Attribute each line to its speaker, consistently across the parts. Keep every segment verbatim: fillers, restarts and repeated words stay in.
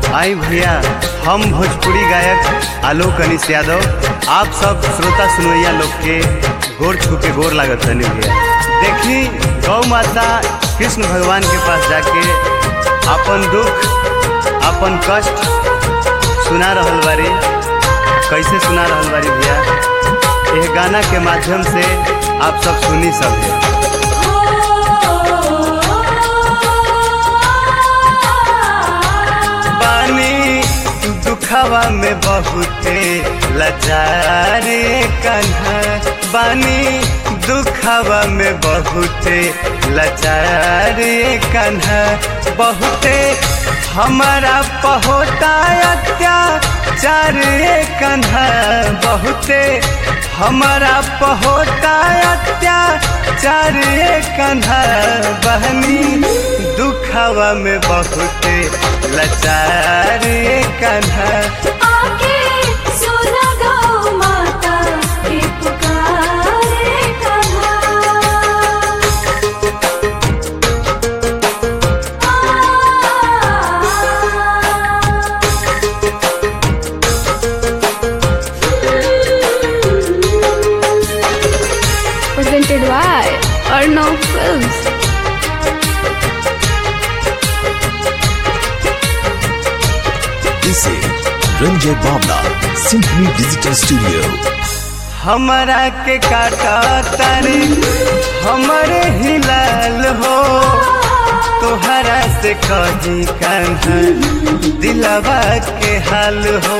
Speaker 1: आई भैया, हम भोजपुरी गायक आलोक अनिश यादव आप सब श्रोता सुनवैया लोग के गोर छू के गोर लागत हनी भैया। देखी गौ माता कृष्ण भगवान के पास जाके अपन दुख अपन कष्ट सुना रहल बारी। कैसे सुना रहल बारी भैया, यह गाना के माध्यम से आप सब सुनी सब है। दुखवा में बहुते लाचारे कन्हा बानी, दुखवा में बहुते लाचारे कन्हा, बहुते हमारा पहोता अत्याचार कन्हा, बहुते हमारा पहोता अत्याचार कन्हा, बहनी दुखवा में बहुते लाचार कन्हा।
Speaker 2: आके सुना गौ माता के पुकारे Kanha.
Speaker 3: Presented by Arnav Films.
Speaker 4: This is Ranjay Babla, Symphony Digital Studio.
Speaker 1: हमारा के काटा तारे हमारे हिलाल हो, तोहरा से कहीं कान्हा दिलवा के हाल हो।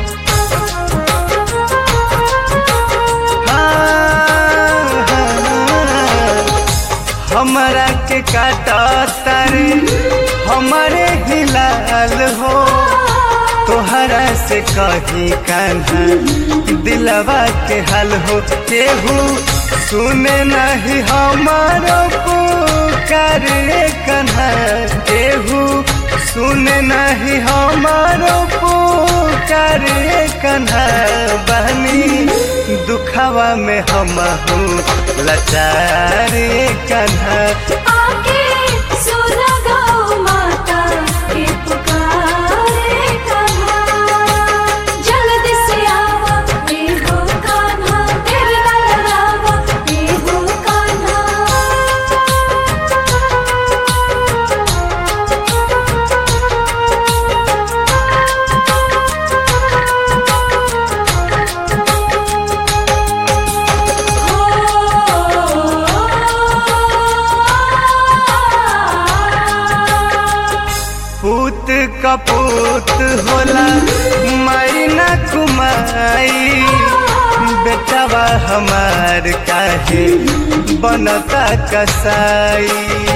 Speaker 1: हाँ, हाँ, हमारा के काटा तारे हमारे हिलाल हो, तोहरा से कहीं कान्हा दिलवा के हाल हो। केहू सुने नहीं हमारो पुकार कन्हा, केहू सुने नहीं हमारो पुकार कन्हा, बहनी दुखवा में हम हूँ लाचार कन्हा।
Speaker 2: आके सुना गौ माता के पुकारे कन्हा। जल्दी से आवा ए हो कान्हा, तेरी ललरावा ए हो कान्हा।
Speaker 1: पूत कपूत होला माई न कुमाई, बेटवा हमार काहे बनता कसाई।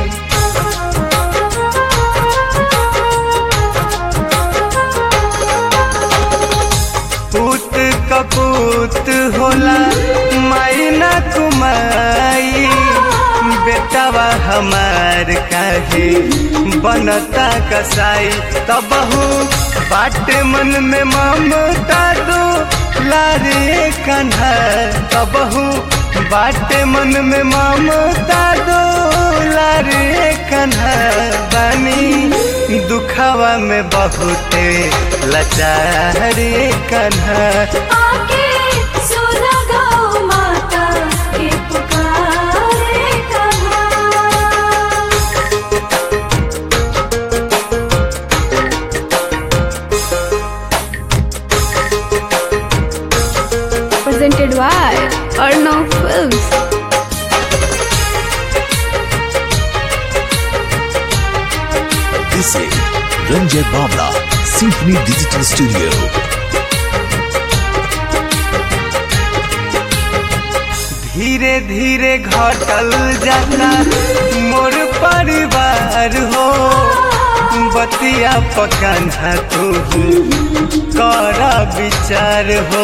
Speaker 1: पूत कपूत होला माई न कुमाई, बेटवा हमार काहे बनता कसाई। तबहू बाट मन में ममता दो लारे कन्हा, तबहू बाट मन में ममता दो लारे कन्हा, बानी दुखवा में बहुते लाचार कन्हा।
Speaker 2: आके सुना गौ माता के पुकारे Kanha.
Speaker 3: Presented by Arnav Films.
Speaker 4: This is Ranjay Babla, Symphony Digital Studio.
Speaker 1: धीरे धीरे घटल जाता मोर परिवार हो, बतिया पकान्हा तू कर विचार हो।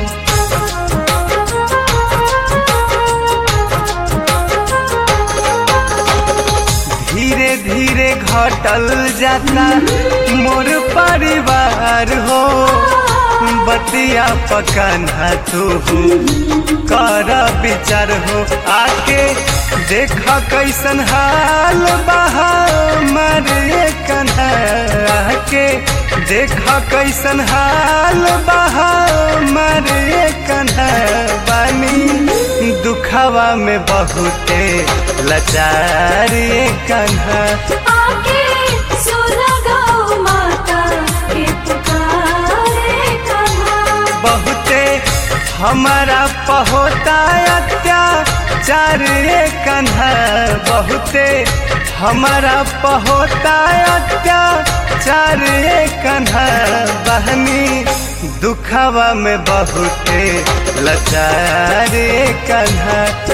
Speaker 1: धीरे धीरे घटल जाता मोर परिवार हो, बतिया पकान्हा तू कर विचार हो। आके देखा कैसन हाल बहा मरे कन्हा, आके देखा कैसन हाल बहा मरे कन्हा बानी दुखवा में बहुते लाचार ये कन्हा
Speaker 2: आके सुना गौ माता के पुकारे कन्हा
Speaker 1: बहुते हमारा पहोता अत्याचार ये कन्हा बहुते हमारा पहोता अत्याचार ये कन्हा बहनी दुखवा में बहुते लाचार ये कन्हा